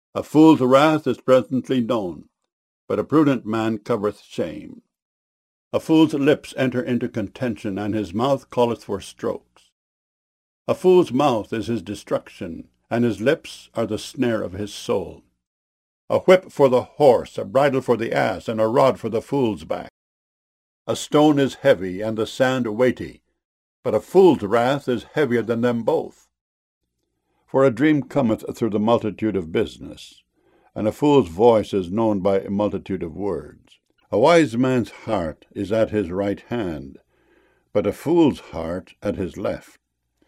A fool's wrath is presently known, but a prudent man covereth shame. A fool's lips enter into contention, and his mouth calleth for strokes. A fool's mouth is his destruction, and his lips are the snare of his soul. A whip for the horse, a bridle for the ass, and a rod for the fool's back. A stone is heavy, and the sand weighty, but a fool's wrath is heavier than them both. For a dream cometh through the multitude of business, and a fool's voice is known by a multitude of words. A wise man's heart is at his right hand, but a fool's heart at his left.